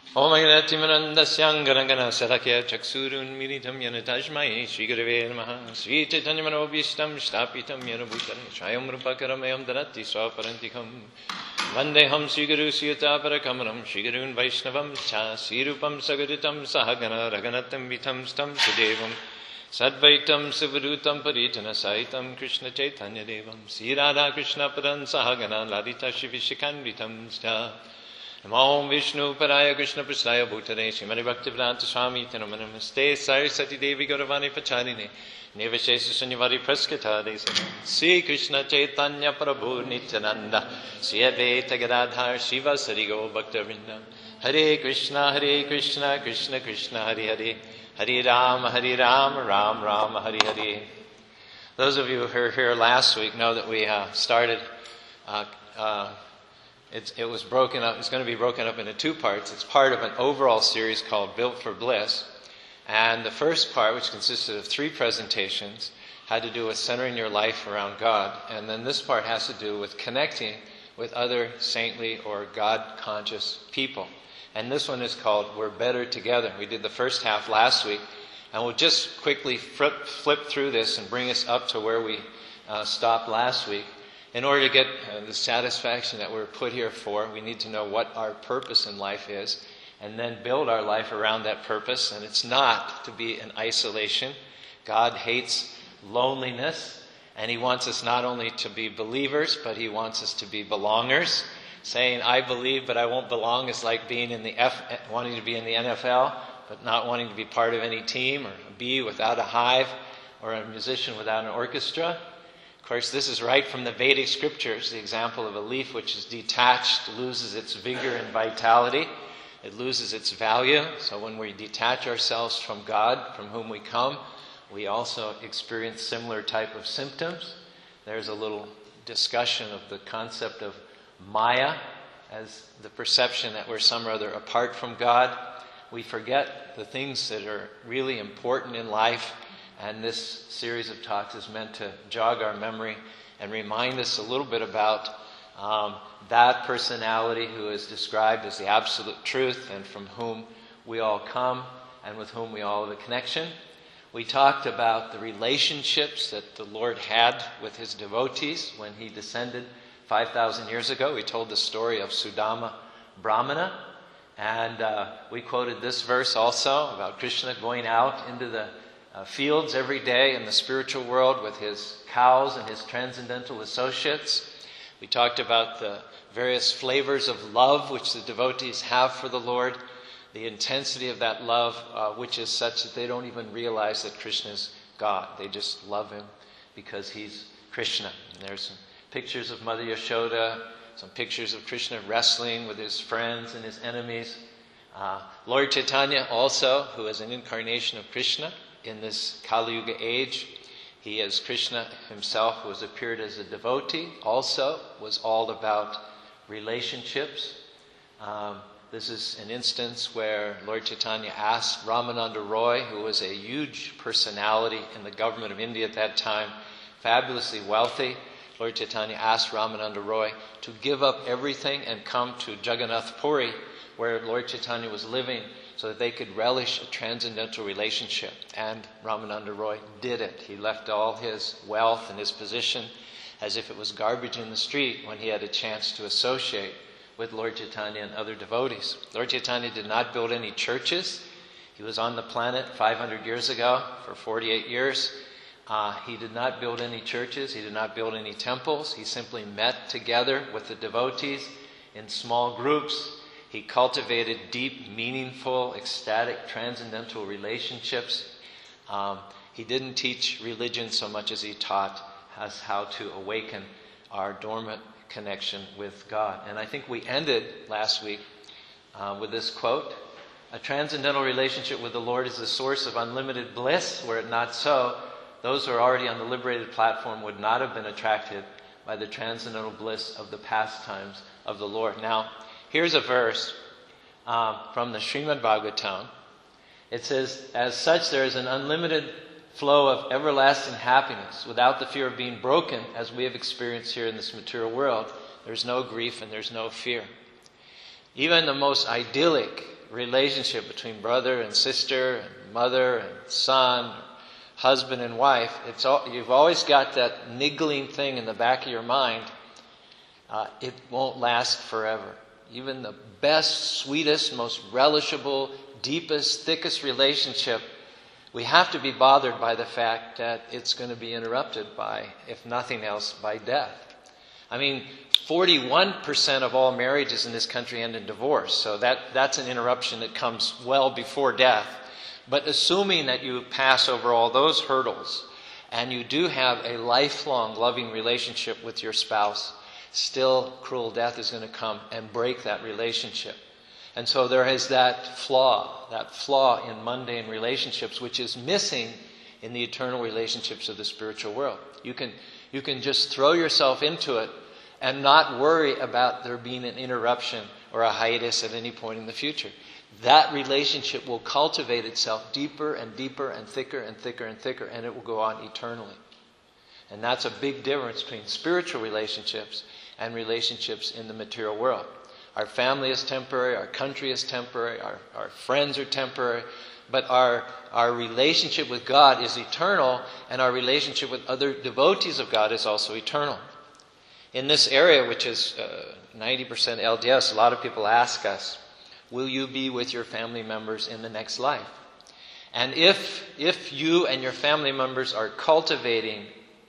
Om Aganatimandasyanganagana Sadakya Chaksurun Miritam Yanatajmai Sri Gurave Namaha Sri Chaitanya Manobhishtam Shtapitam Yanabhutane Swayam Rupakaramayam Darati Swaparantikam Vandeham Sri Guru Siyataparakamram Sri Gurun Vaishnavam Cha Sri Rupam Sagaritam Sahagana Raganatam Vitam Stam Sudevam Sadvaitam Sivarutam Paritana Saitam Krishna Chaitanya Devam Sri Radha Krishna Padan Sahagana Ladita Shivishikan Vitam Sta Namo Vishnu Paraya Krishna Prasthaya Bhutane Srimati Bhaktivedanta Swami Namaste Saraswati Devi Gauravani Pacharine Nivashesa Sunyavari Praskita Desana Sri Krishna Chaitanya Prabhu Nityananda Sri Advaita Gadadhar Shiva Sarigo Bhaktavinda Hare Krishna Krishna Krishna Hare Hare Hare Ram Ram Ram Hare Hare. Those of you who were here last week know that we started It was broken up. It's going to be broken up into two parts. It's part of an overall series called Built for Bliss. And the first part, which consisted of 3 presentations, had to do with centering your life around God. And then this part has to do with connecting with other saintly or God-conscious people. And this one is called We're Better Together. We did the first half last week. And we'll just quickly flip through this and bring us up to where we stopped last week. In order to get the satisfaction that we're put here for, we need to know what our purpose in life is and then build our life around that purpose. And it's not to be in isolation. God hates loneliness, and He wants us not only to be believers, but He wants us to be belongers. Saying, I believe, but I won't belong is like being in wanting to be in the NFL, but not wanting to be part of any team, or a bee without a hive, or a musician without an orchestra. Of course, this is right from the Vedic scriptures. The example of a leaf which is detached loses its vigor and vitality. It loses its value. So when we detach ourselves from God, from whom we come, we also experience similar type of symptoms. There's a little discussion of the concept of Maya as the perception that we're some or other apart from God. We forget the things that are really important in life. And this series of talks is meant to jog our memory and remind us a little bit about that personality who is described as the absolute truth and from whom we all come and with whom we all have a connection. We talked about the relationships that the Lord had with His devotees when He descended 5,000 years ago. We told the story of Sudama Brahmana. And we quoted this verse also about Krishna going out into the fields every day in the spiritual world with his cows and his transcendental associates. We talked about the various flavors of love which the devotees have for the Lord, the intensity of that love which is such that they don't even realize that Krishna is God. They just love Him because He's Krishna. And there's some pictures of Mother Yashoda, some pictures of Krishna wrestling with His friends and His enemies. Lord Chaitanya also, who is an incarnation of Krishna, in this Kali Yuga age. He, as Krishna Himself, who has appeared as a devotee, also was all about relationships. This is an instance where Lord Chaitanya asked Ramananda Roy, who was a huge personality in the government of India at that time, fabulously wealthy. Lord Chaitanya asked Ramananda Roy to give up everything and come to Jagannath Puri, where Lord Chaitanya was living, so that they could relish a transcendental relationship. And Ramananda Roy did it. He left all his wealth and his position as if it was garbage in the street when he had a chance to associate with Lord Chaitanya and other devotees. Lord Chaitanya did not build any churches. He was on the planet 500 years ago for 48 years. He did not build any churches. He did not build any temples. He simply met together with the devotees in small groups. He cultivated deep, meaningful, ecstatic, transcendental relationships. He didn't teach religion so much as he taught us how to awaken our dormant connection with God. And I think we ended last week with this quote: "A transcendental relationship with the Lord is the source of unlimited bliss. Were it not so, those who are already on the liberated platform would not have been attracted by the transcendental bliss of the pastimes of the Lord." Now, here's a verse from the Srimad Bhagavatam. It says, "As such, there is an unlimited flow of everlasting happiness without the fear of being broken, as we have experienced here in this material world. There's no grief and there's no fear." Even the most idyllic relationship between brother and sister, and mother and son, husband and wife, you've always got that niggling thing in the back of your mind. It won't last forever. Even the best, sweetest, most relishable, deepest, thickest relationship, we have to be bothered by the fact that it's going to be interrupted by, if nothing else, by death. I mean, 41% of all marriages in this country end in divorce, so that's an interruption that comes well before death. But assuming that you pass over all those hurdles and you do have a lifelong loving relationship with your spouse, still cruel death is going to come and break that relationship. And so there is that flaw in mundane relationships, which is missing in the eternal relationships of the spiritual world. You can just throw yourself into it and not worry about there being an interruption or a hiatus at any point in the future. That relationship will cultivate itself deeper and deeper and thicker and thicker and thicker, and it will go on eternally. And that's a big difference between spiritual relationships and relationships in the material world. Our family is temporary, our country is temporary, our friends are temporary, but our relationship with God is eternal, and our relationship with other devotees of God is also eternal. In this area, which is 90% LDS, a lot of people ask us, will you be with your family members in the next life? And if you and your family members are cultivating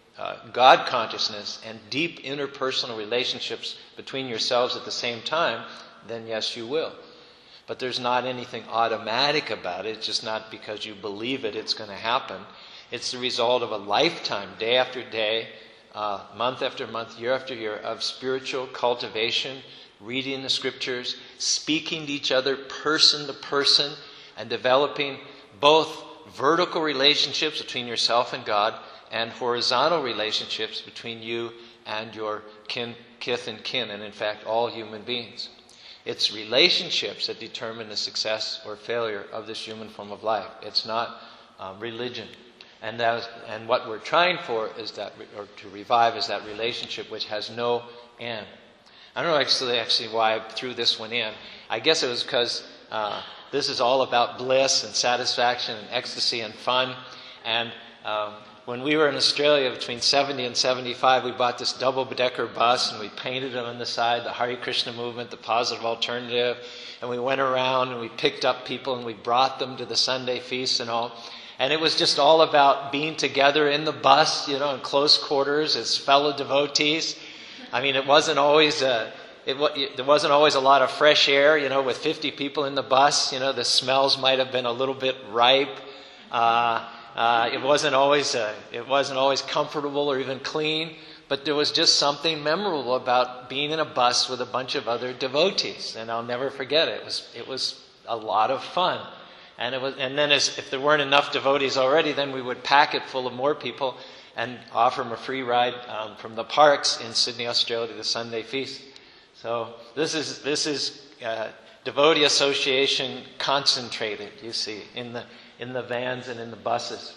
God consciousness and deep interpersonal relationships between yourselves at the same time, then yes, you will. But there's not anything automatic about it. It's just not because you believe it's going to happen. It's the result of a lifetime, day after day, month after month, year after year, of spiritual cultivation, reading the scriptures, speaking to each other person to person, and developing both vertical relationships between yourself and God and horizontal relationships between you and your kith and kin, and in fact all human beings. It's relationships that determine the success or failure of this human form of life. It's not religion. And what we're trying for is to revive is that relationship which has no end. I don't know actually why I threw this one in. I guess it was because this is all about bliss and satisfaction and ecstasy and fun. And when we were in Australia between 70 and 75, we bought this double-decker bus and we painted it on the side, the Hare Krishna movement, the positive alternative. And we went around and we picked up people and we brought them to the Sunday feasts and all. And it was just all about being together in the bus, in close quarters as fellow devotees. I mean, it wasn't always there wasn't always a lot of fresh air, with 50 people in the bus. The smells might have been a little bit ripe. It wasn't always comfortable or even clean, but there was just something memorable about being in a bus with a bunch of other devotees, and I'll never forget it. It was a lot of fun, and then if there weren't enough devotees already, then we would pack it full of more people and offer them a free ride from the parks in Sydney, Australia, to the Sunday feast. So this is devotee association concentrated, you see, in the vans and in the buses.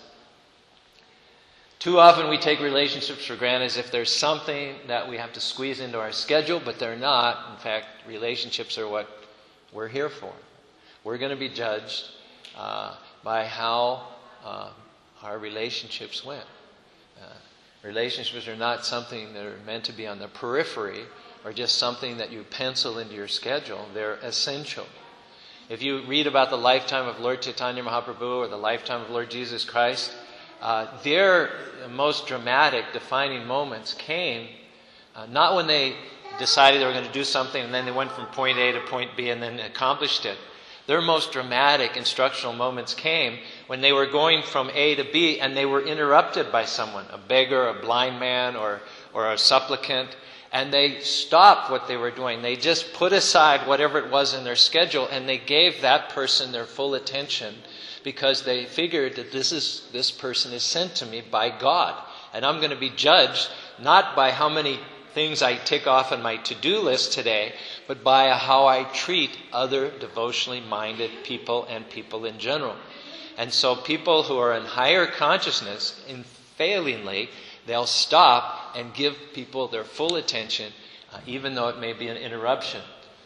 Too often we take relationships for granted as if there's something that we have to squeeze into our schedule, but they're not. In fact, relationships are what we're here for. We're going to be judged by how our relationships went. Relationships are not something that are meant to be on the periphery or just something that you pencil into your schedule. They're essential. If you read about the lifetime of Lord Chaitanya Mahaprabhu or the lifetime of Lord Jesus Christ, their most dramatic, defining moments came not when they decided they were going to do something and then they went from point A to point B and then accomplished it. Their most dramatic instructional moments came when they were going from A to B and they were interrupted by someone, a beggar, a blind man, or a supplicant, and they stopped what they were doing. They just put aside whatever it was in their schedule and they gave that person their full attention because they figured that this person is sent to me by God, and I'm going to be judged not by how many things I tick off on my to-do list today, but by how I treat other devotionally minded people and people in general. And so people who are in higher consciousness, unfailingly, they'll stop and give people their full attention, even though it may be an interruption.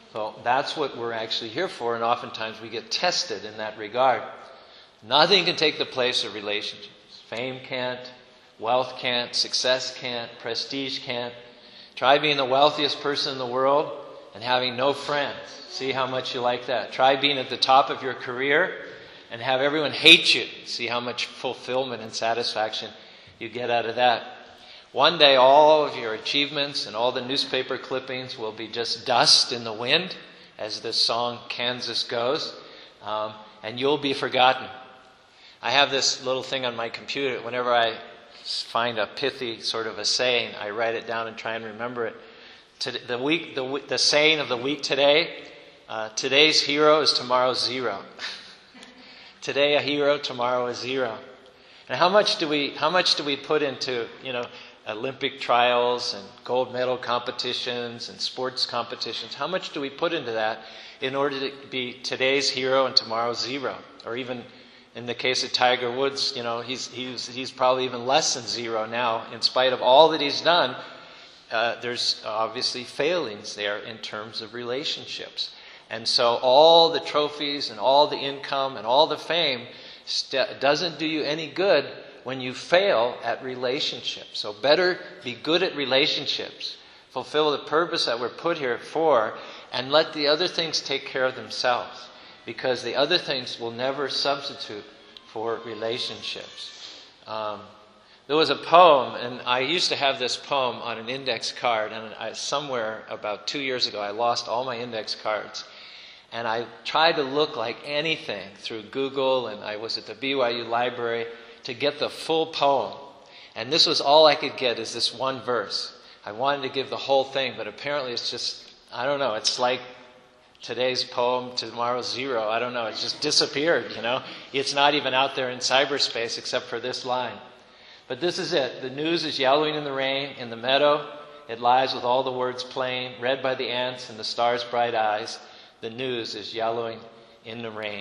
So that's what we're actually here for, and oftentimes we get tested in that regard. Nothing can take the place of relationships. Fame can't, wealth can't, success can't, prestige can't. Try being the wealthiest person in the world and having no friends. See how much you like that. Try being at the top of your career and have everyone hate you. See how much fulfillment and satisfaction you get out of that. One day all of your achievements and all the newspaper clippings will be just dust in the wind, as this song Kansas goes, and you'll be forgotten. I have this little thing on my computer. Whenever I find a pithy sort of a saying, I write it down and try and remember it. The saying of the week today, today's hero is tomorrow's zero. Today a hero, tomorrow a zero. And how much do we put into, Olympic trials and gold medal competitions and sports competitions? How much do we put into that in order to be today's hero and tomorrow's zero? Or even in the case of Tiger Woods, he's probably even less than zero now. In spite of all that he's done, there's obviously failings there in terms of relationships. And so all the trophies and all the income and all the fame doesn't do you any good when you fail at relationships. So better be good at relationships, fulfill the purpose that we're put here for, and let the other things take care of themselves, because the other things will never substitute for relationships. There was a poem, and I used to have this poem on an index card, and somewhere about 2 years ago I lost all my index cards. And I tried to look like anything through Google, and I was at the BYU library to get the full poem. And this was all I could get, is this one verse. I wanted to give the whole thing, but apparently it's just, I don't know, it's like today's poem, tomorrow's zero. I don't know, it's just disappeared, It's not even out there in cyberspace except for this line. But this is it. The news is yellowing in the rain, in the meadow. It lies with all the words plain, read by the ants and the stars' bright eyes. The news is yellowing in the rain.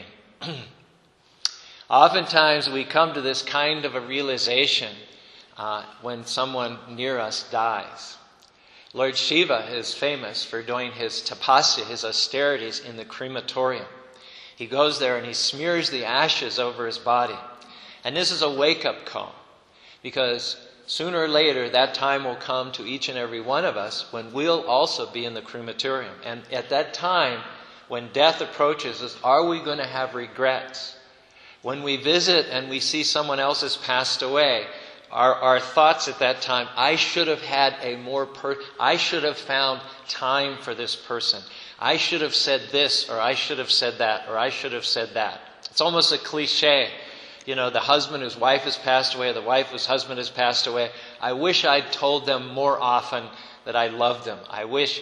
Oftentimes we come to this kind of a realization when someone near us dies. Lord Shiva is famous for doing his tapasya, his austerities, in the crematorium. He goes there and he smears the ashes over his body. And this is a wake-up call, because sooner or later that time will come to each and every one of us when we'll also be in the crematorium. And at that time, when death approaches us, are we going to have regrets? When we visit and we see someone else has passed away, our thoughts at that time, I should have had I should have found time for this person. I should have said this, or I should have said that, or I should have said that. It's almost a cliche. The husband whose wife has passed away, the wife whose husband has passed away. I wish I'd told them more often that I loved them. I wish.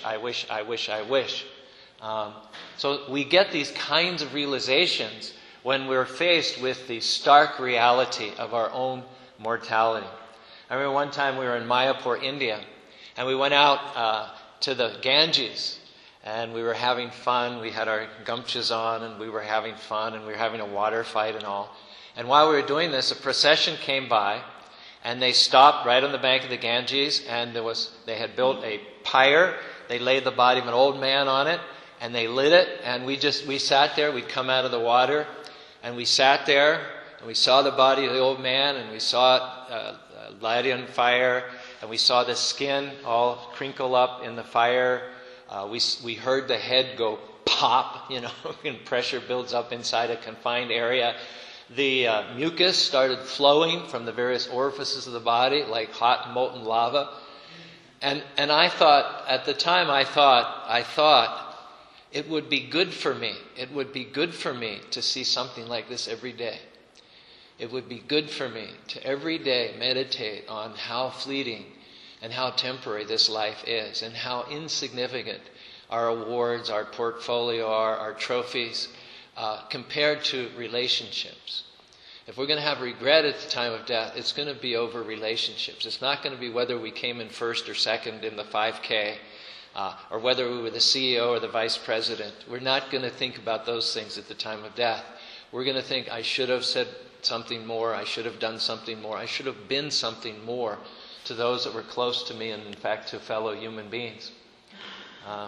So we get these kinds of realizations when we're faced with the stark reality of our own mortality. I remember one time we were in Mayapur, India, and we went out to the Ganges, and we were having fun. We had our gumchas on, and we were having fun, and we were having a water fight and all. And while we were doing this, a procession came by, and they stopped right on the bank of the Ganges, and they had built a pyre. They laid the body of an old man on it, and they lit it, and we sat there. We'd come out of the water, and we sat there, and we saw the body of the old man, and we saw it light on fire, and we saw the skin all crinkle up in the fire. We heard the head go pop, and pressure builds up inside a confined area. The mucus started flowing from the various orifices of the body like hot molten lava. And I thought, at the time I thought, it would be good for me. It would be good for me to see something like this every day. It would be good for me to every day meditate on how fleeting and how temporary this life is, and how insignificant our awards, our portfolio are, our trophies, compared to relationships. If we're going to have regret at the time of death, it's going to be over relationships. It's not going to be whether we came in first or second in the 5K, or whether we were the CEO or the vice president. We're not going to think about those things at the time of death. We're going to think, I should have said something more, I should have done something more, I should have been something more to those that were close to me, and in fact to fellow human beings.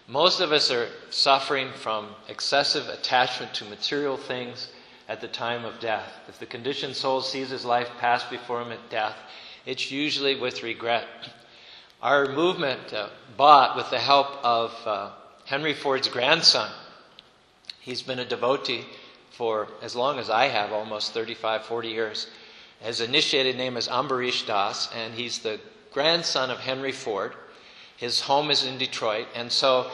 Most of us are suffering from excessive attachment to material things at the time of death. If the conditioned soul sees his life pass before him at death, it's usually with regret. Our movement bought with the help of Henry Ford's grandson. He's been a devotee for as long as I have, almost 35, 40 years. His initiated name is Ambarish Das, and he's the grandson of Henry Ford. His home is in Detroit, and so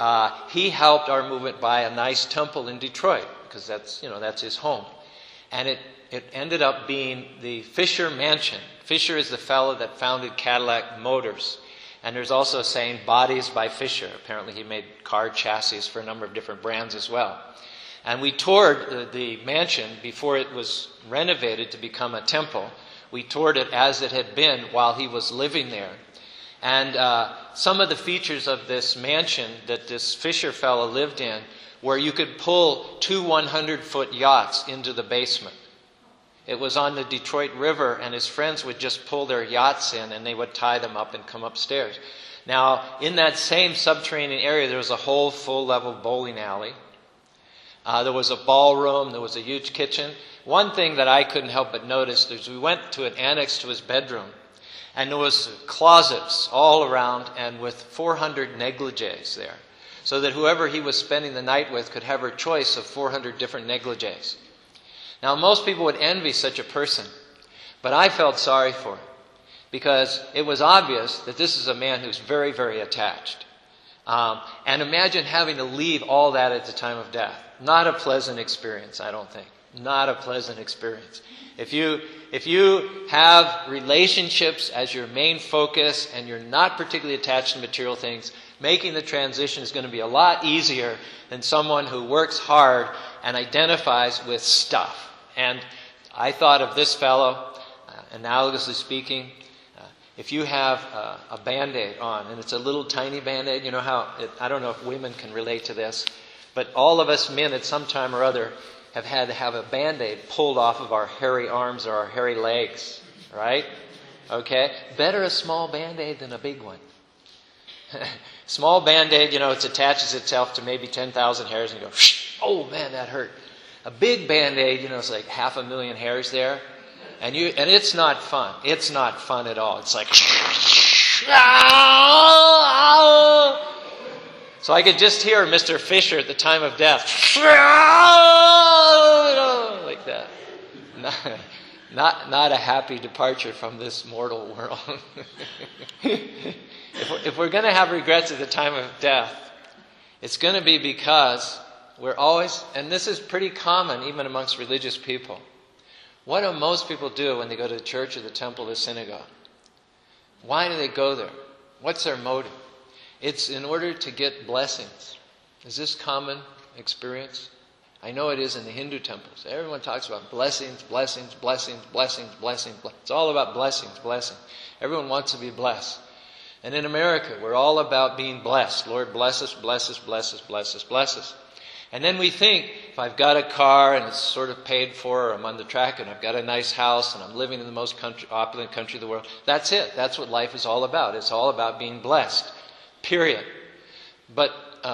he helped our movement buy a nice temple in Detroit, because that's his home. And it ended up being the Fisher Mansion. Fisher is the fellow that founded Cadillac Motors. And there's also a saying, bodies by Fisher. Apparently he made car chassis for a number of different brands as well. And we toured the mansion before it was renovated to become a temple. We toured it as it had been while he was living there. And some of the features of this mansion that this Fisher fellow lived in, where you could pull 2 100-foot yachts into the basement. It was on the Detroit River, and his friends would just pull their yachts in, and they would tie them up and come upstairs. Now, in that same subterranean area, there was a whole full-level bowling alley. There was a ballroom. There was a huge kitchen. One thing that I couldn't help but notice is we went to an annex to his bedroom, and there was closets all around, and with 400 negligees there, so that whoever he was spending the night with could have her choice of 400 different negligees. Now, most people would envy such a person, but I felt sorry for him because it was obvious that this is a man who's very, very attached. And imagine having to leave all that at the time of death. Not a pleasant experience, I don't think. Not a pleasant experience. If you have relationships as your main focus and you're not particularly attached to material things, making the transition is going to be a lot easier than someone who works hard and identifies with stuff. And I thought of this fellow, analogously speaking, if you have a Band-Aid on, and it's a little tiny Band-Aid, you know how, I don't know if women can relate to this, but all of us men at some time or other have had to have a Band-Aid pulled off of our hairy arms or our hairy legs, right? Okay? Better a small Band-Aid than a big one. Small Band-Aid, it attaches itself to maybe 10,000 hairs and you go, oh man, that hurt. A big Band-Aid, it's like 500,000 hairs there. And it's not fun. It's not fun at all. It's like, so I could just hear Mr. Fisher at the time of death, like that. Not a happy departure from this mortal world. If we're going to have regrets at the time of death, it's going to be because we're always, and this is pretty common even amongst religious people. What do most people do when they go to the church or the temple or the synagogue? Why do they go there? What's their motive? It's in order to get blessings. Is this common experience? I know it is in the Hindu temples. Everyone talks about blessings, blessings, blessings, blessings, blessings. It's all about blessings, blessings. Everyone wants to be blessed. And in America, we're all about being blessed. Lord, bless us, bless us, bless us, bless us, bless us. And then we think, if I've got a car and it's sort of paid for, or I'm on the track and I've got a nice house and I'm living in the most opulent country of the world, that's it. That's what life is all about. It's all about being blessed. Period. But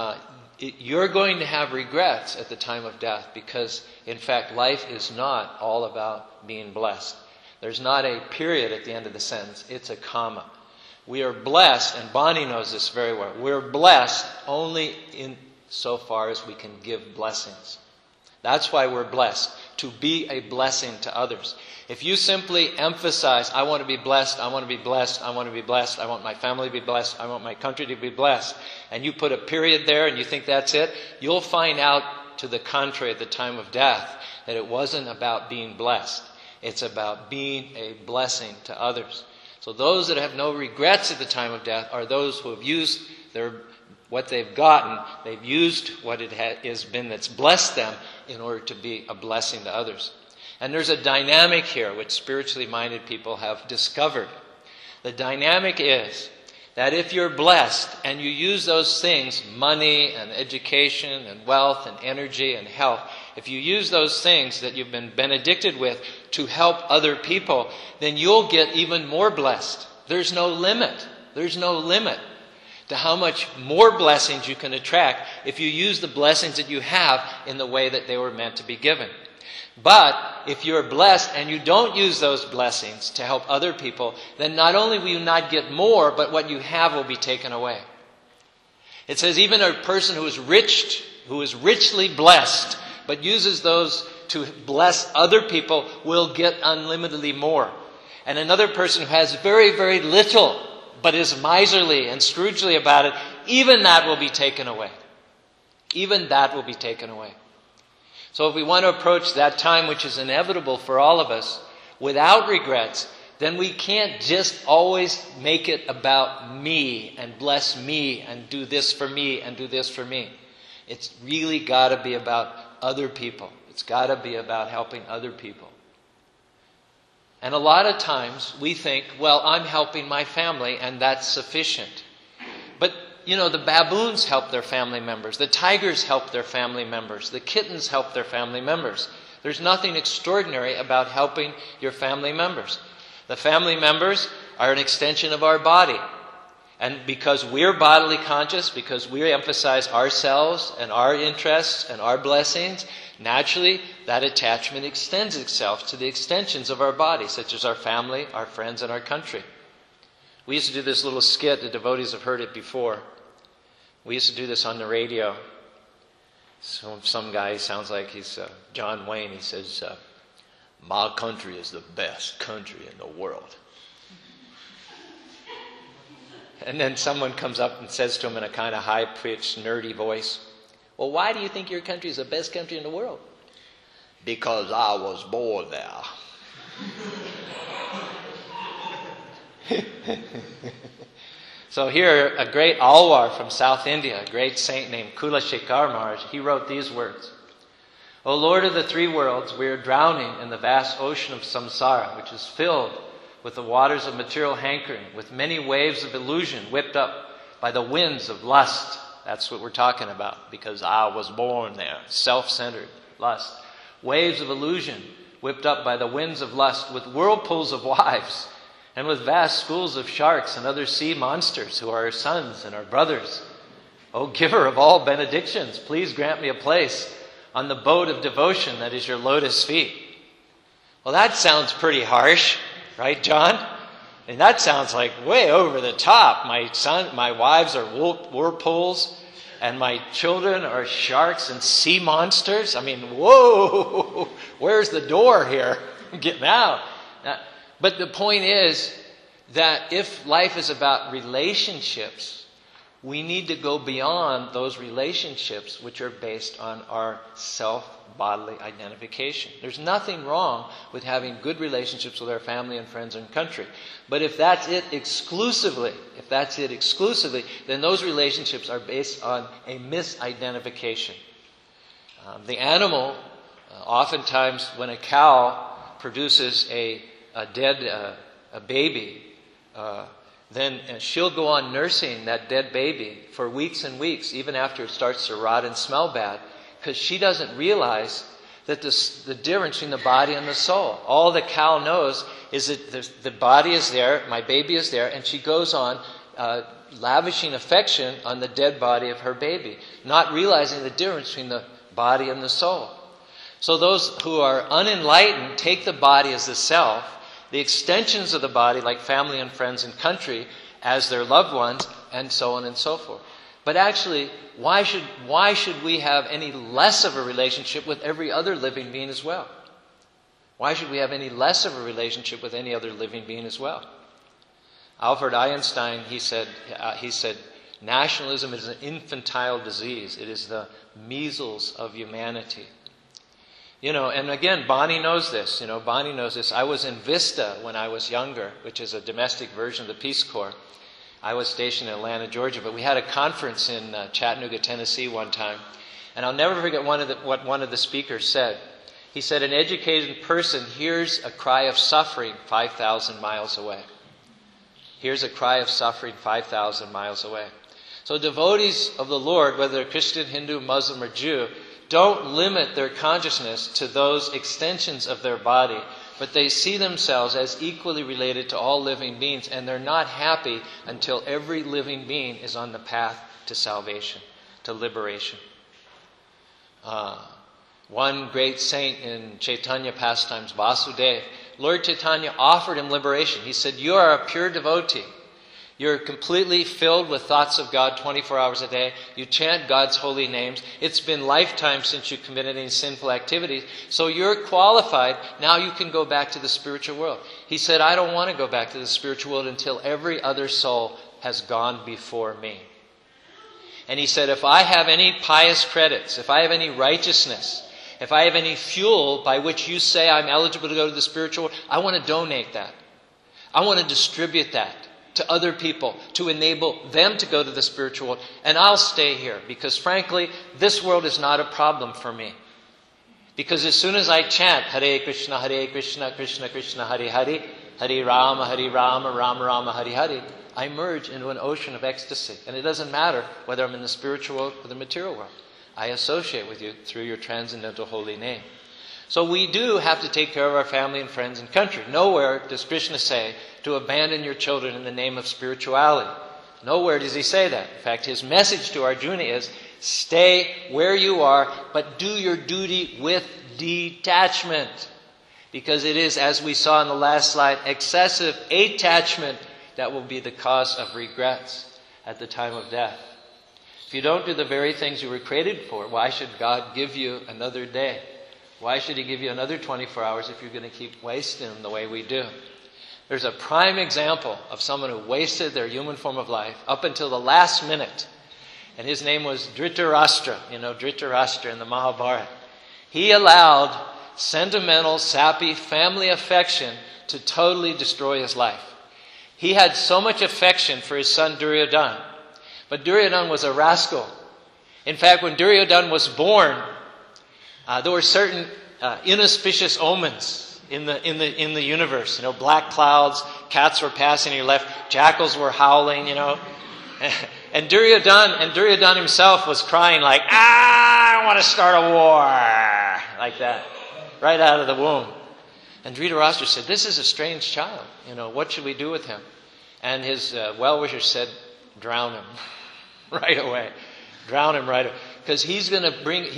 you're going to have regrets at the time of death because, in fact, life is not all about being blessed. There's not a period at the end of the sentence. It's a comma. We are blessed, and Bonnie knows this very well. We're blessed only in so far as we can give blessings. That's why we're blessed, to be a blessing to others. If you simply emphasize, I want to be blessed, I want to be blessed, I want to be blessed, I want my family to be blessed, I want my country to be blessed, and you put a period there and you think that's it, you'll find out to the contrary at the time of death that it wasn't about being blessed. It's about being a blessing to others. So those that have no regrets at the time of death are those who have used what they've gotten, they've used what it has been that's blessed them in order to be a blessing to others. And there's a dynamic here which spiritually minded people have discovered. The dynamic is that if you're blessed and you use those things, money and education and wealth and energy and health, if you use those things that you've been benedicted with to help other people, then you'll get even more blessed. There's no limit. There's no limit. to how much more blessings you can attract if you use the blessings that you have in the way that they were meant to be given. But if you're blessed and you don't use those blessings to help other people, then not only will you not get more, but what you have will be taken away. It says even a person who is richly blessed, but uses those to bless other people, will get unlimitedly more. And another person who has very, very little, but is miserly and Scroogely about it, even that will be taken away. Even that will be taken away. So if we want to approach that time, which is inevitable for all of us, without regrets, then we can't just always make it about me and bless me and do this for me and do this for me. It's really got to be about other people. It's got to be about helping other people. And a lot of times we think, well, I'm helping my family and that's sufficient. But, the baboons help their family members. The tigers help their family members. The kittens help their family members. There's nothing extraordinary about helping your family members. The family members are an extension of our body. And because we're bodily conscious, because we emphasize ourselves and our interests and our blessings, naturally that attachment extends itself to the extensions of our body, such as our family, our friends, and our country. We used to do this little skit, the devotees have heard it before. We used to do this on the radio. So some guy sounds like he's John Wayne. He says, "My country is the best country in the world." And then someone comes up and says to him in a kind of high-pitched, nerdy voice, "Well, why do you think your country is the best country in the world?" "Because I was born there." So here, a great Alwar from South India, a great saint named Kulashekar Maharaj, he wrote these words. "O Lord of the three worlds, we are drowning in the vast ocean of samsara, which is filled with the waters of material hankering, with many waves of illusion whipped up by the winds of lust." That's what we're talking about, because I was born there. Self-centered lust. Waves of illusion whipped up by the winds of lust, with whirlpools of wives, and with vast schools of sharks and other sea monsters who are our sons and our brothers. O giver of all benedictions, please grant me a place on the boat of devotion that is your lotus feet. Well, that sounds pretty harsh, right, John? And that sounds like way over the top. My wives are whirlpools, and my children are sharks and sea monsters. I mean, whoa, where's the door here? Get out. But the point is that if life is about relationships, we need to go beyond those relationships which are based on our self-bodily identification. There's nothing wrong with having good relationships with our family and friends and country. But if that's it exclusively, then those relationships are based on a misidentification. The animal, oftentimes when a cow produces a baby, then she'll go on nursing that dead baby for weeks and weeks, even after it starts to rot and smell bad, because she doesn't realize that the difference between the body and the soul. All the cow knows is that the body is there, my baby is there, and she goes on lavishing affection on the dead body of her baby, not realizing the difference between the body and the soul. So those who are unenlightened take the body as the self, the extensions of the body, like family and friends and country, as their loved ones, and so on and so forth. But actually, why should we have any less of a relationship with every other living being as well? Why should we have any less of a relationship with any other living being as well? Albert Einstein, he said, nationalism is an infantile disease. It is the measles of humanity. And again, Bonnie knows this. Bonnie knows this. I was in Vista when I was younger, which is a domestic version of the Peace Corps. I was stationed in Atlanta, Georgia, but we had a conference in Chattanooga, Tennessee one time. And I'll never forget what one of the speakers said. He said, an educated person hears a cry of suffering 5,000 miles away. Hears a cry of suffering 5,000 miles away. So devotees of the Lord, whether they're Christian, Hindu, Muslim, or Jew, don't limit their consciousness to those extensions of their body but they see themselves as equally related to all living beings, and they're not happy until every living being is on the path to salvation, to liberation. One great saint in Chaitanya pastimes, Vasudeva, Lord Chaitanya offered him liberation. He said, you are a pure devotee. You're completely filled with thoughts of God 24 hours a day. You chant God's holy names. It's been lifetimes since you committed any sinful activities. So you're qualified. Now you can go back to the spiritual world. He said, I don't want to go back to the spiritual world until every other soul has gone before me. And he said, if I have any pious credits, if I have any righteousness, if I have any fuel by which you say I'm eligible to go to the spiritual world, I want to donate that. I want to distribute that to other people to enable them to go to the spiritual world. And I'll stay here because frankly, this world is not a problem for me. Because as soon as I chant Hare Krishna, Krishna Krishna, Hare Hare, Hare Rama, Rama Rama, Hare Hare, I merge into an ocean of ecstasy. And it doesn't matter whether I'm in the spiritual world or the material world. I associate with you through your transcendental holy name. So we do have to take care of our family and friends and country. Nowhere does Krishna say to abandon your children in the name of spirituality. Nowhere does he say that. In fact, his message to Arjuna is, stay where you are, but do your duty with detachment. Because it is, as we saw in the last slide, excessive attachment that will be the cause of regrets at the time of death. If you don't do the very things you were created for, why should God give you another day? Why should he give you another 24 hours if you're going to keep wasting them the way we do? There's a prime example of someone who wasted their human form of life up until the last minute. And his name was Dhritarashtra. You know Dhritarashtra in the Mahabharata. He allowed sentimental, sappy family affection to totally destroy his life. He had so much affection for his son Duryodhana. But Duryodhana was a rascal. In fact, when Duryodhana was born, there were certain inauspicious omens in the universe. You know, black clouds, cats were passing on your left, jackals were howling. You know, and Duryodhana himself was crying like, I want to start a war, like that, right out of the womb. And Dhritarashtra said, this is a strange child. You know, what should we do with him? And his well-wisher said, drown him right away. Drown him right away. Because he's going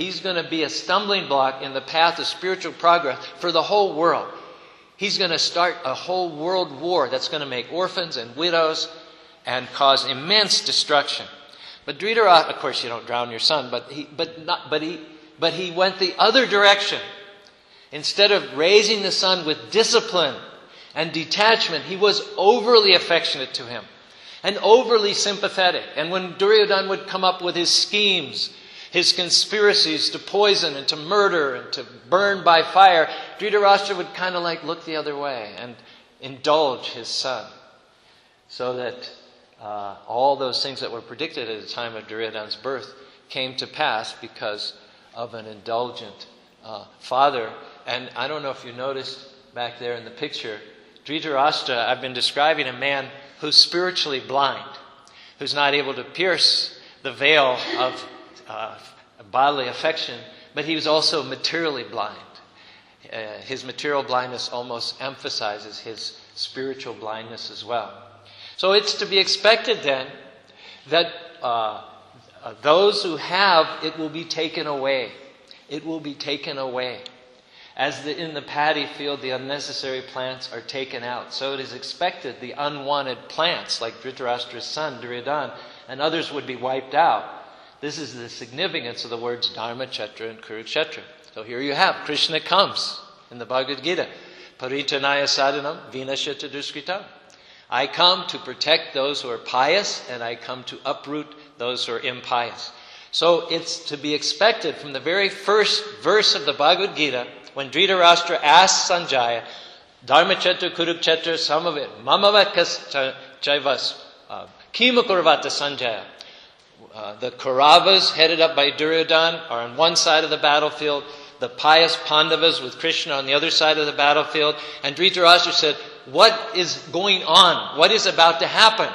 to be a stumbling block in the path of spiritual progress for the whole world. He's going to start a whole world war that's going to make orphans and widows and cause immense destruction. But Dhritarashtra, of course, you don't drown your son, but he went the other direction. Instead of raising the son with discipline and detachment, he was overly affectionate to him and overly sympathetic. And when Duryodhana would come up with his schemes, his conspiracies to poison and to murder and to burn by fire, Dhritarashtra would kind of like look the other way and indulge his son. So that all those things that were predicted at the time of Duryodhana's birth came to pass because of an indulgent father. And I don't know if you noticed back there in the picture, Dhritarashtra, I've been describing a man who's spiritually blind, who's not able to pierce the veil of bodily affection, but he was also materially blind. His material blindness almost emphasizes his spiritual blindness as well. So it's to be expected then that those who have, it will be taken away. It will be taken away. As in the paddy field, the unnecessary plants are taken out. So it is expected the unwanted plants, like Dhritarashtra's son, Duryodhana, and others would be wiped out. This is the significance of the words Dharmakshetra and Kurukshetra. So here you have, Krishna comes in the Bhagavad Gita. Paritanaya sadhanam vinashyata duskritam. I come to protect those who are pious, and I come to uproot those who are impious. So it's to be expected from the very first verse of the Bhagavad Gita, when Dhritarashtra asked Sanjaya, Dharmakshetra, Kurukshetra, some of it, Mamavakas Chaivas, Kimakurvata Sanjaya. The Kauravas, headed up by Duryodhana, are on one side of the battlefield. The pious Pandavas with Krishna on the other side of the battlefield. And Dhritarashtra said, what is going on? What is about to happen?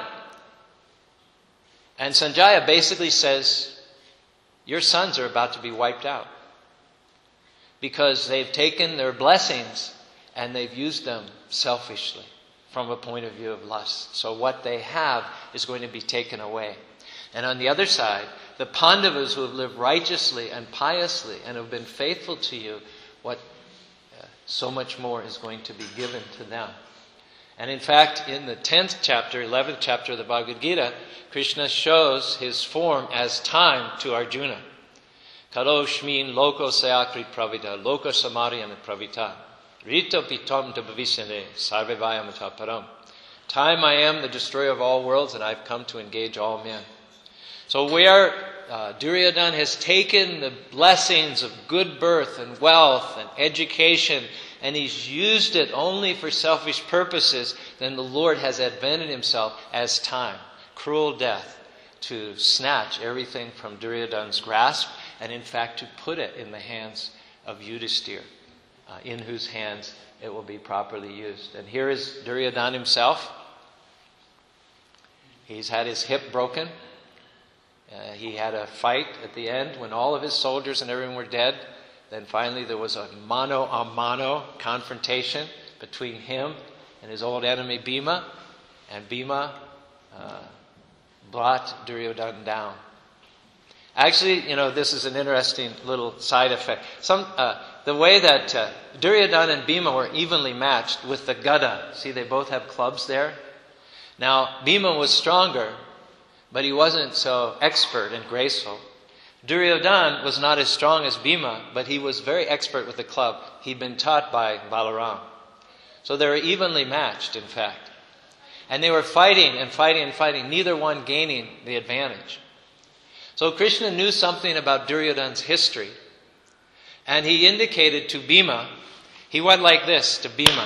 And Sanjaya basically says, your sons are about to be wiped out. Because they've taken their blessings and they've used them selfishly from a point of view of lust. So what they have is going to be taken away. And on the other side, the Pandavas who have lived righteously and piously and have been faithful to you, so much more is going to be given to them. And in fact, in the 10th chapter, 11th chapter of the Bhagavad Gita, Krishna shows his form as time to Arjuna. Karoshmin loko sayakri pravita, loko samariyana pravita, rito pitam dabhavisane, sarvevayamata param. Time I am the destroyer of all worlds, and I've come to engage all men. So where Duryodhana has taken the blessings of good birth and wealth and education, and he's used it only for selfish purposes, then the Lord has advented himself as time, cruel death, to snatch everything from Duryodhana's grasp, and in fact to put it in the hands of Yudhisthira, in whose hands it will be properly used. And here is Duryodhana himself. He's had his hip broken. He had a fight at the end when all of his soldiers and everyone were dead. Then finally there was a mano-a-mano confrontation between him and his old enemy Bhima. And Bhima brought Duryodhana down. Actually, this is an interesting little side effect. The way that Duryodhana and Bhima were evenly matched with the Gada. See, they both have clubs there. Now, Bhima was stronger, but he wasn't so expert and graceful. Duryodhana was not as strong as Bhima, but he was very expert with the club. He'd been taught by Balaram. So they were evenly matched, in fact. And they were fighting and fighting and fighting, neither one gaining the advantage. So Krishna knew something about Duryodhana's history, and he indicated to Bhima, he went like this to Bhima.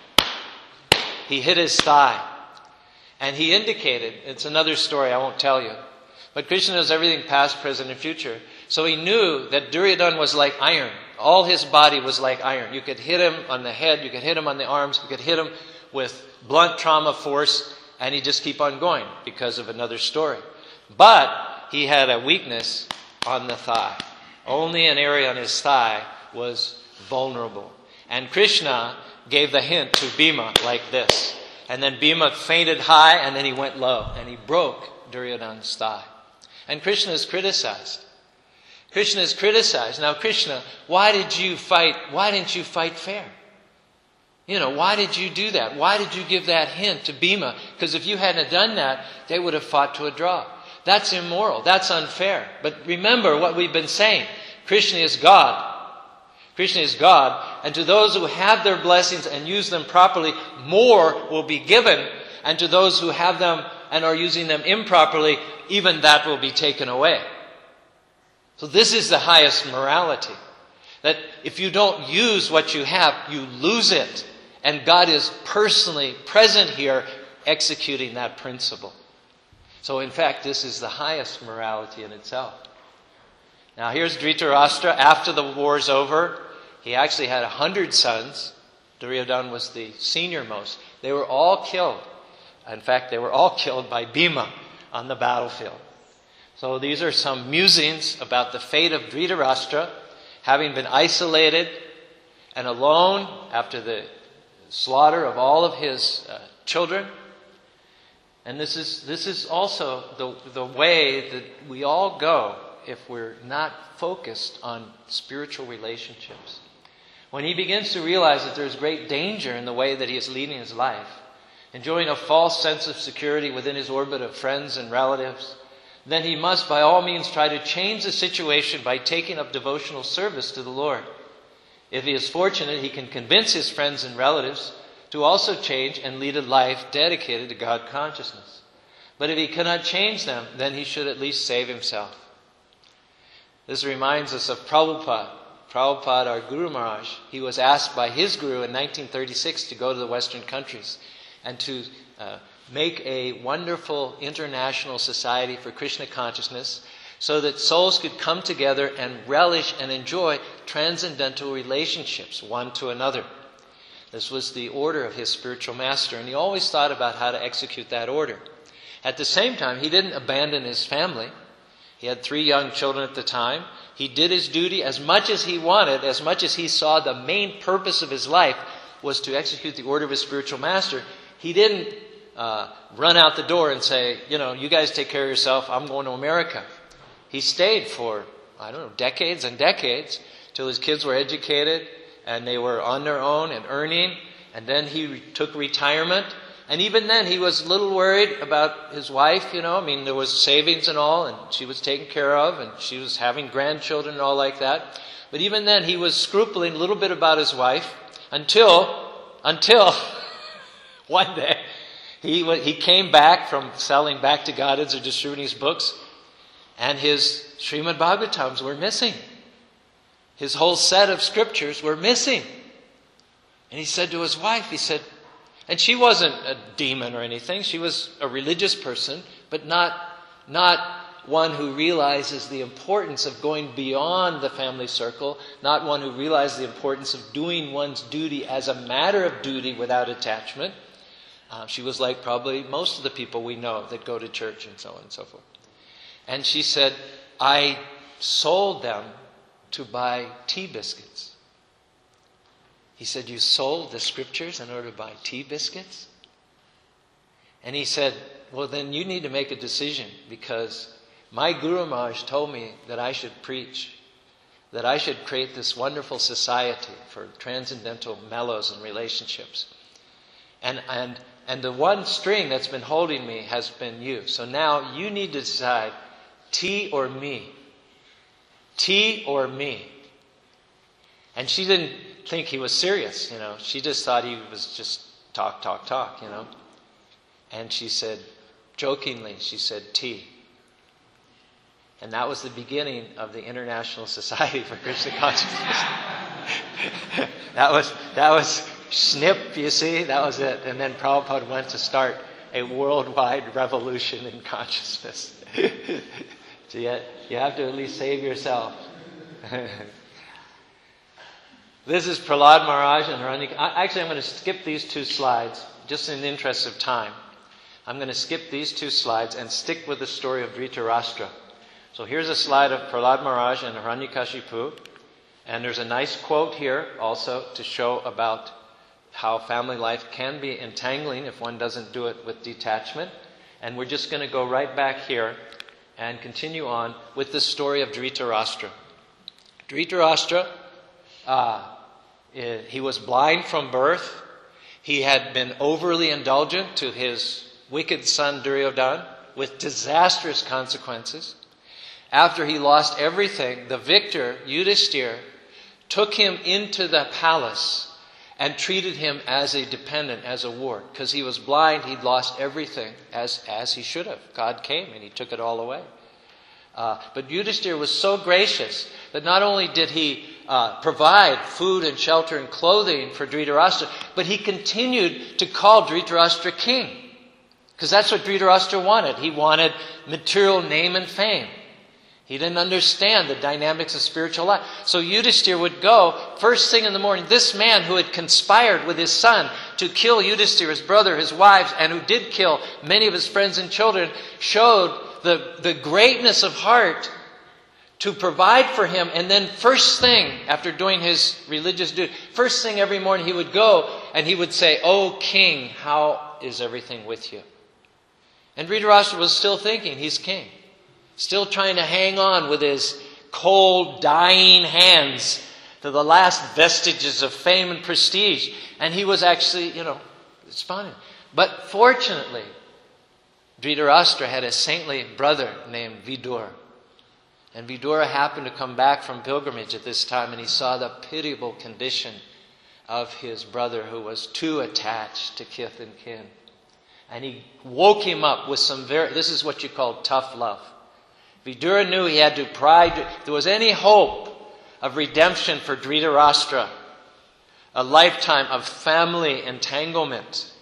He hit his thigh. And he indicated, it's another story I won't tell you, but Krishna knows everything past, present, and future. So he knew that Duryodhana was like iron. All his body was like iron. You could hit him on the head, you could hit him on the arms, you could hit him with blunt trauma force, and he'd just keep on going because of another story. But he had a weakness on the thigh. Only an area on his thigh was vulnerable. And Krishna gave the hint to Bhima like this. And then Bhima fainted high, and then he went low, and he broke Duryodhana's thigh. And Krishna is criticized. Krishna is criticized. Now, Krishna, why didn't you fight fair? Why did you do that? Why did you give that hint to Bhima? Because if you hadn't done that, they would have fought to a draw. That's immoral. That's unfair. But remember what we've been saying. Krishna is God. Krishna is God, and to those who have their blessings and use them properly, more will be given. And to those who have them and are using them improperly, even that will be taken away. So this is the highest morality. That if you don't use what you have, you lose it. And God is personally present here, executing that principle. So in fact, this is the highest morality in itself. Now here's Dhritarashtra. After the war's over, he actually had 100 sons. Duryodhana was the senior most. They were all killed. In fact, they were all killed by Bhima on the battlefield. So these are some musings about the fate of Dhritarashtra, having been isolated and alone after the slaughter of all of his children. And this is also the way that we all go if we're not focused on spiritual relationships. When he begins to realize that there's great danger in the way that he is leading his life, enjoying a false sense of security within his orbit of friends and relatives, then he must by all means try to change the situation by taking up devotional service to the Lord. If he is fortunate, he can convince his friends and relatives to also change and lead a life dedicated to God consciousness. But if he cannot change them, then he should at least save himself. This reminds us of Prabhupada. Prabhupada, our Guru Maharaj, he was asked by his guru in 1936 to go to the Western countries and to make a wonderful international society for Krishna consciousness so that souls could come together and relish and enjoy transcendental relationships one to another. This was the order of his spiritual master, and he always thought about how to execute that order. At the same time, he didn't abandon his family. He had 3 young children at the time. He did his duty as much as he wanted, as much as he saw the main purpose of his life was to execute the order of his spiritual master, he didn't run out the door and say, you guys take care of yourself, I'm going to America. He stayed for, decades and decades till his kids were educated and they were on their own and earning. And then he took retirement. And even then he was a little worried about his wife, there was savings and all, and she was taken care of, and she was having grandchildren and all like that. But even then he was scrupling a little bit about his wife until one day he came back from selling Back to Godheads or distributing his books, and his Srimad Bhagavatams were missing. His whole set of scriptures were missing. And he said to his wife, and she wasn't a demon or anything, she was a religious person, but not one who realizes the importance of going beyond the family circle, not one who realizes the importance of doing one's duty as a matter of duty without attachment. She was like probably most of the people we know that go to church and so on and so forth. And she said, I sold them to buy tea biscuits. He said, you sold the scriptures in order to buy tea biscuits? And he said, well, then you need to make a decision, because my Guru Maharaj told me that I should preach, that I should create this wonderful society for transcendental mellows and relationships. And the one string that's been holding me has been you. So now you need to decide, tea or me? Tea or me? And she didn't think he was serious, She just thought he was just talk. And she said, jokingly, tea. And that was the beginning of the International Society for Krishna Consciousness. That was snip, you see, that was it. And then Prabhupada went to start a worldwide revolution in consciousness. So you have to at least save yourself. This is Prahlad Maharaj and Hiranyakashipu. Actually, I'm going to skip these two slides, just in the interest of time. I'm going to skip these two slides and stick with the story of Dhritarashtra. So here's a slide of Prahlad Maharaj and Hiranyakashipu. And there's a nice quote here also to show about how family life can be entangling if one doesn't do it with detachment. And we're just going to go right back here and continue on with the story of Dhritarashtra. Dhritarashtra, he was blind from birth. He had been overly indulgent to his wicked son Duryodhana with disastrous consequences. After he lost everything, the victor, Yudhishthira, took him into the palace and treated him as a dependent, as a ward. Because he was blind, he'd lost everything, as he should have. God came and he took it all away. But Yudhishthira was so gracious that not only did he provide food and shelter and clothing for Dhritarashtra, but he continued to call Dhritarashtra king. Because that's what Dhritarashtra wanted. He wanted material name and fame. He didn't understand the dynamics of spiritual life. So Yudhishthira would go first thing in the morning. This man who had conspired with his son to kill Yudhishthira, his brother, his wives, and who did kill many of his friends and children, showed the greatness of heart to provide for him. And then first thing, after doing his religious duty, first thing every morning he would go and he would say, "O king, how is everything with you?" And Dhritarashtra was still thinking he's king. Still trying to hang on with his cold, dying hands to the last vestiges of fame and prestige. And he was actually, responding. But fortunately, Dhritarashtra had a saintly brother named Vidura. And Vidura happened to come back from pilgrimage at this time, and he saw the pitiable condition of his brother who was too attached to kith and kin. And he woke him up with this is what you call tough love. Vidura knew he had to if there was any hope of redemption for Dhritarashtra, a lifetime of family entanglement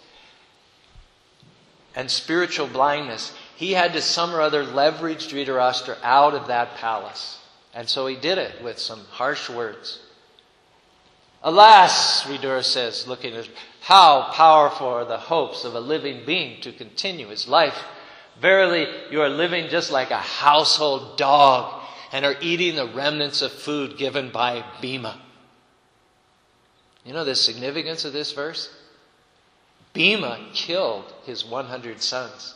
and spiritual blindness, he had to some or other leverage Dhritarashtra out of that palace. And so he did it with some harsh words. "Alas," Vidura says, looking at how powerful are the hopes of a living being to continue his life. Verily, you are living just like a household dog and are eating the remnants of food given by Bhima. You know the significance of this verse? Bhima killed his 100 sons.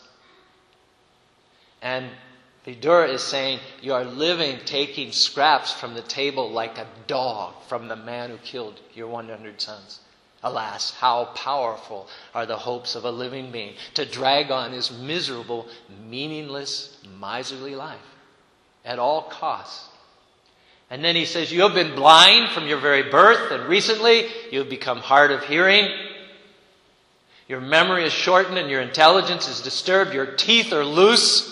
And Vidura is saying, you are living, taking scraps from the table like a dog from the man who killed your 100 sons. Alas, how powerful are the hopes of a living being to drag on his miserable, meaningless, miserly life at all costs. And then he says, you have been blind from your very birth, and recently you have become hard of hearing. Your memory is shortened and your intelligence is disturbed. Your teeth are loose.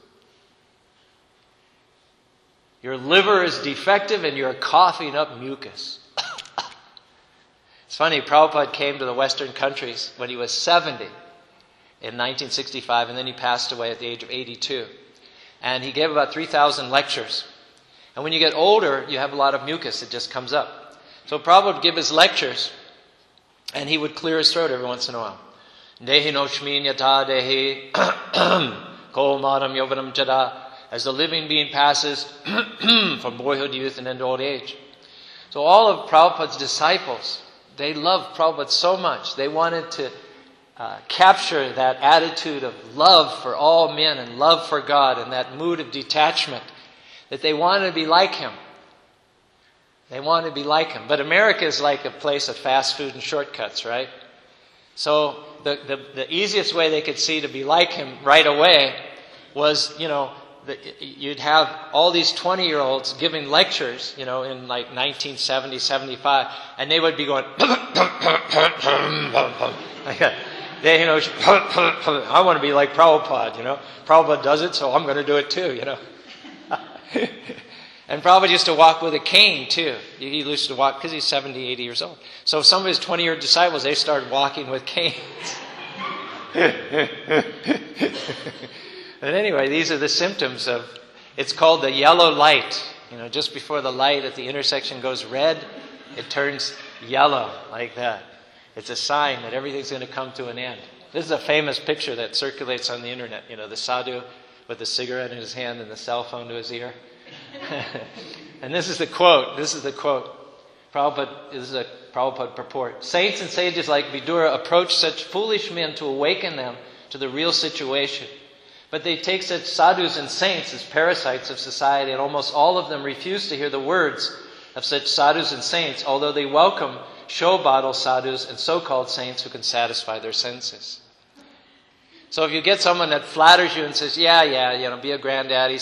Your liver is defective and you're coughing up mucus. It's funny, Prabhupada came to the Western countries when he was 70 in 1965, and then he passed away at the age of 82. And he gave about 3,000 lectures. And when you get older, you have a lot of mucus that just comes up. So Prabhupada would give his lectures, and he would clear his throat every once in a while. Dehi no shmin yata dehi ko madam yovanam jada. As the living being passes from boyhood, youth, and into old age. So all of Prabhupada's disciples, they loved Prabhupada so much. They wanted to capture that attitude of love for all men and love for God and that mood of detachment, that they wanted to be like him. They wanted to be like him. But America is like a place of fast food and shortcuts, right? So the easiest way they could see to be like him right away was, you'd have all these 20-year-olds giving lectures, in like 1970, 75, and they would be going, like that. I want to be like Prabhupada, Prabhupada does it, so I'm going to do it too, And Prabhupada used to walk with a cane too. He used to walk because he's 70, 80 years old. So some of his 20-year disciples, they started walking with canes. But anyway, these are the symptoms of, it's called the yellow light. Just before the light at the intersection goes red, it turns yellow like that. It's a sign that everything's going to come to an end. This is a famous picture that circulates on the internet. The sadhu with the cigarette in his hand and the cell phone to his ear. And this is the quote. This is a Prabhupada purport. Saints and sages like Vidura approach such foolish men to awaken them to the real situation. But they take such sadhus and saints as parasites of society, and almost all of them refuse to hear the words of such sadhus and saints, although they welcome show-bottle sadhus and so-called saints who can satisfy their senses. So if you get someone that flatters you and says, be a granddaddy,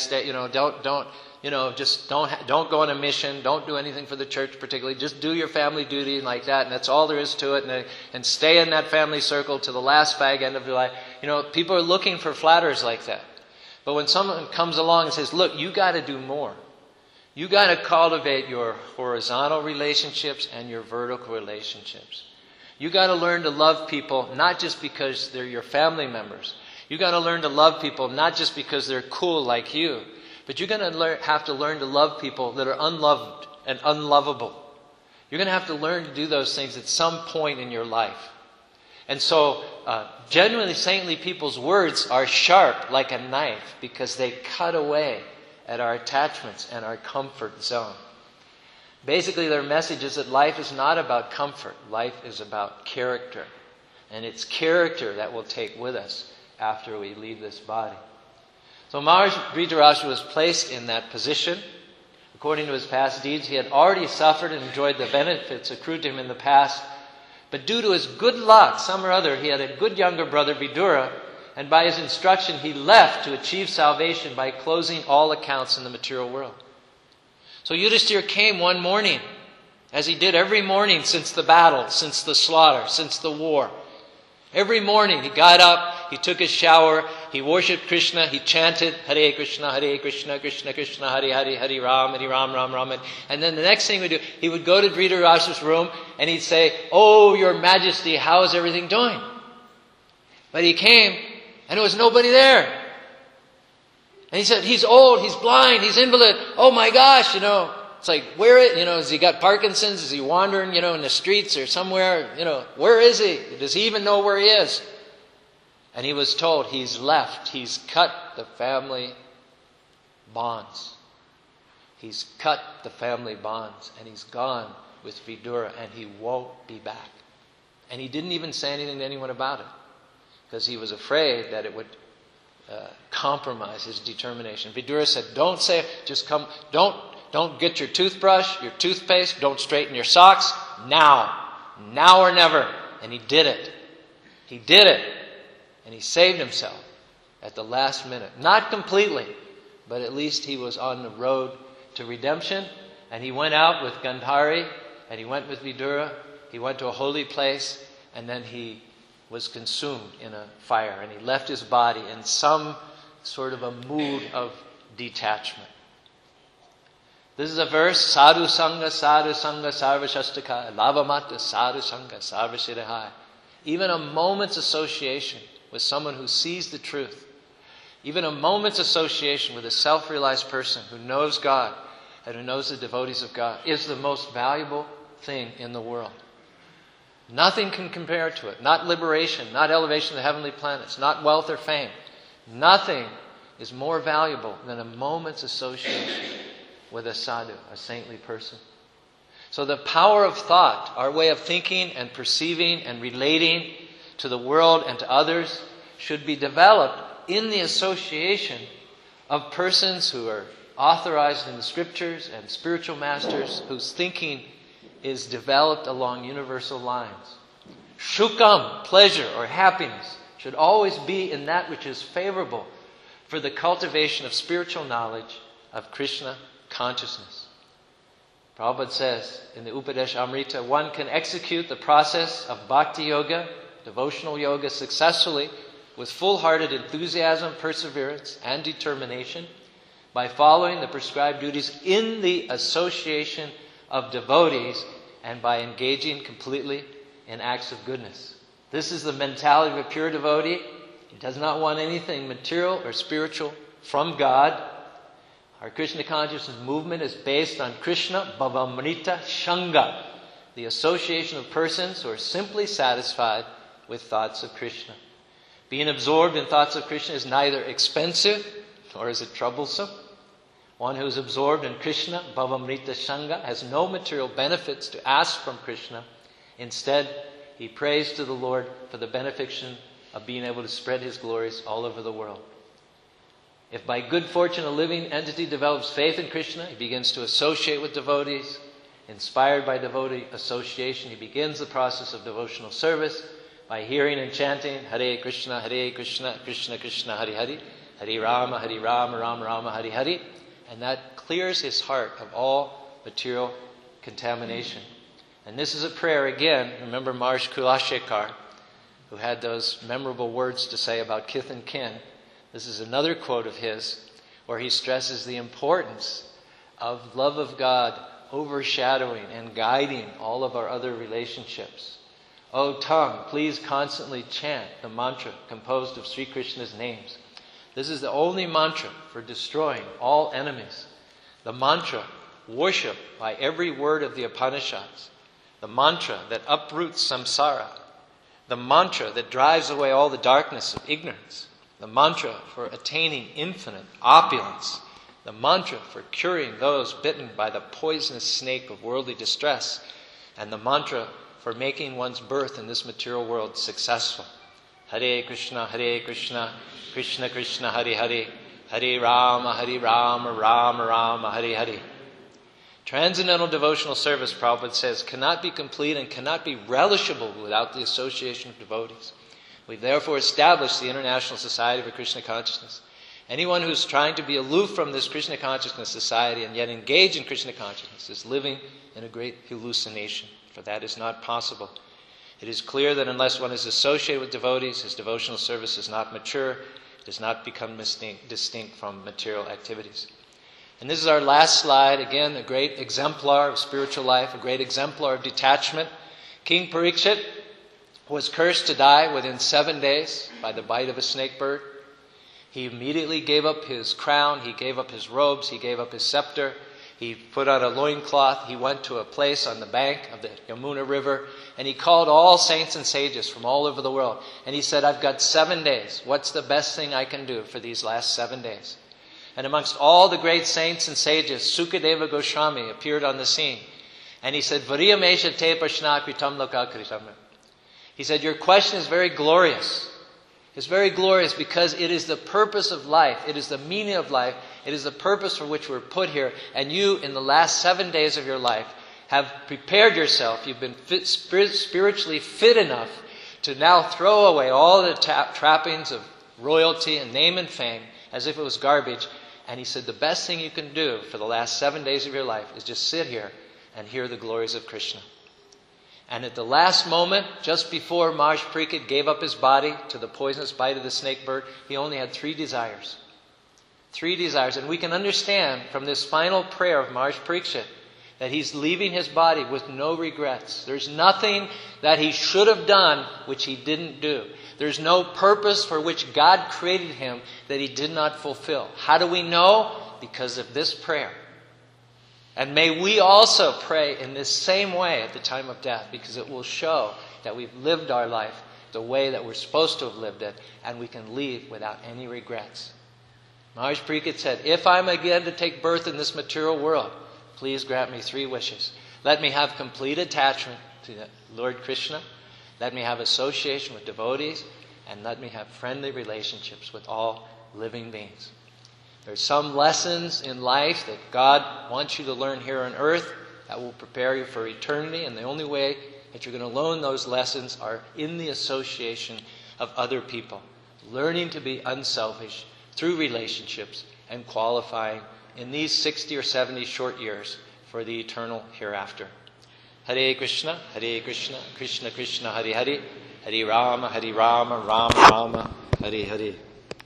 don't go on a mission, don't do anything for the church particularly, just do your family duty and like that, and that's all there is to it, and stay in that family circle to the last fag end of your life. People are looking for flatterers like that. But when someone comes along and says, look, you got to do more. You got to cultivate your horizontal relationships and your vertical relationships. You got to learn to love people not just because they're your family members. You got to learn to love people not just because they're cool like you, but you're going to have to learn to love people that are unloved and unlovable. You're going to have to learn to do those things at some point in your life. And so, genuinely saintly people's words are sharp like a knife because they cut away at our attachments and our comfort zone. Basically, their message is that life is not about comfort. Life is about character. And it's character that we'll take with us after we leave this body. So Maharaj Dhritarashtra was placed in that position. According to his past deeds, he had already suffered and enjoyed the benefits accrued to him in the past. But due to his good luck, some or other, he had a good younger brother, Vidura, and by his instruction, he left to achieve salvation by closing all accounts in the material world. So Yudhishthira came one morning, as he did every morning since the battle, since the slaughter, since the war. Every morning he got up, he took his shower, he worshipped Krishna, he chanted Hare Krishna, Krishna Krishna, Hare Hare, Hare Ram, Ram Ram. And then the next thing he would go to Dhritarashtra's room and he'd say, "Oh, Your Majesty, how is everything doing?" But he came and there was nobody there. And he said, "He's old, he's blind, he's invalid. Oh my gosh, It's like, has he got Parkinson's? Is he wandering, in the streets or somewhere? Where is he? Does he even know where he is?" And he was told he's left. He's cut the family bonds. He's cut the family bonds and he's gone with Vidura and he won't be back. And he didn't even say anything to anyone about it because he was afraid that it would compromise his determination. Vidura said, don't say it, just come, don't get your toothbrush, your toothpaste, don't straighten your socks, now or never. And he did it. He did it. And he saved himself at the last minute. Not completely, but at least he was on the road to redemption. And he went out with Gandhari, and he went with Vidura. He went to a holy place, and then he was consumed in a fire. And he left his body in some sort of a mood of detachment. This is a verse, Sadhu Sangha, Sarva Shastaka, Lavamata, Sadhu Sangha, Sarva Shirahai. Even a moment's association with someone who sees the truth, even a moment's association with a self-realized person who knows God and who knows the devotees of God is the most valuable thing in the world. Nothing can compare to it. Not liberation, not elevation to the heavenly planets, not wealth or fame. Nothing is more valuable than a moment's association with a sadhu, a saintly person. So the power of thought, our way of thinking and perceiving and relating to the world and to others, should be developed in the association of persons who are authorized in the scriptures and spiritual masters whose thinking is developed along universal lines. Shukam, pleasure or happiness, should always be in that which is favorable for the cultivation of spiritual knowledge of Krishna consciousness. Prabhupada says in the Upadesh Amrita, one can execute the process of bhakti yoga, devotional yoga, successfully with full-hearted enthusiasm, perseverance, and determination by following the prescribed duties in the association of devotees and by engaging completely in acts of goodness. This is the mentality of a pure devotee. He does not want anything material or spiritual from God. Our Krishna consciousness movement is based on Krishna Bhavamrita Shanga, the association of persons who are simply satisfied with thoughts of Krishna. Being absorbed in thoughts of Krishna is neither expensive nor is it troublesome. One who is absorbed in Krishna Bhavamrita Shanga has no material benefits to ask from Krishna. Instead, he prays to the Lord for the benefiction of being able to spread His glories all over the world. If by good fortune a living entity develops faith in Krishna, he begins to associate with devotees. Inspired by devotee association, he begins the process of devotional service by hearing and chanting Hare Krishna, Krishna Krishna, Hare Hare, Hare Rama, Rama Rama, Hare Hare. And that clears his heart of all material contamination. And this is a prayer again. Remember Maharaj Kulashekar, who had those memorable words to say about kith and kin. This is another quote of his where he stresses the importance of love of God overshadowing and guiding all of our other relationships. O tongue, please constantly chant the mantra composed of Sri Krishna's names. This is the only mantra for destroying all enemies. The mantra worshipped by every word of the Upanishads. The mantra that uproots samsara. The mantra that drives away all the darkness of ignorance. The mantra for attaining infinite opulence. The mantra for curing those bitten by the poisonous snake of worldly distress. And the mantra for making one's birth in this material world successful. Hare Krishna, Krishna Krishna, Hare Hare, Hare Rama, Rama Rama, Hare Hare. Transcendental devotional service, Prabhupada says, cannot be complete and cannot be relishable without the association of devotees. We've therefore established the International Society for Krishna Consciousness. Anyone who's trying to be aloof from this Krishna Consciousness Society and yet engage in Krishna Consciousness is living in a great hallucination, for that is not possible. It is clear that unless one is associated with devotees, his devotional service is not mature, does not become distinct from material activities. And this is our last slide. Again, a great exemplar of spiritual life, a great exemplar of detachment. King Parikshit was cursed to die within 7 days by the bite of a snake bird. He immediately gave up his crown, he gave up his robes, he gave up his scepter. He put on a loincloth, he went to a place on the bank of the Yamuna River, and he called all saints and sages from all over the world. And he said, I've got 7 days. What's the best thing I can do for these last 7 days? And amongst all the great saints and sages, Sukadeva Goswami appeared on the scene. And he said, Variyamesha te prashna kritam loka kritam. He said, your question is very glorious. It's very glorious because it is the purpose of life. It is the meaning of life. It is the purpose for which we're put here. And you, in the last 7 days of your life, have prepared yourself. You've been spiritually fit enough to now throw away all the trappings of royalty and name and fame as if it was garbage. And he said, the best thing you can do for the last 7 days of your life is just sit here and hear the glories of Krishna. And at the last moment, just before Maharaj Parikshit gave up his body to the poisonous bite of the snake bird, he only had 3 desires. 3 desires. And we can understand from this final prayer of Maharaj Parikshit that he's leaving his body with no regrets. There's nothing that he should have done which he didn't do. There's no purpose for which God created him that he did not fulfill. How do we know? Because of this prayer. And may we also pray in this same way at the time of death, because it will show that we've lived our life the way that we're supposed to have lived it, and we can leave without any regrets. Maharaj Parikshit said, if I'm again to take birth in this material world, please grant me 3 wishes. Let me have complete attachment to Lord Krishna. Let me have association with devotees. And let me have friendly relationships with all living beings. There's some lessons in life that God wants you to learn here on earth that will prepare you for eternity. And the only way that you're going to learn those lessons are in the association of other people. Learning to be unselfish through relationships and qualifying in these 60 or 70 short years for the eternal hereafter. Hare Krishna, Krishna Krishna, Hare Hare, Hare Rama, Rama Rama, Hare Hare.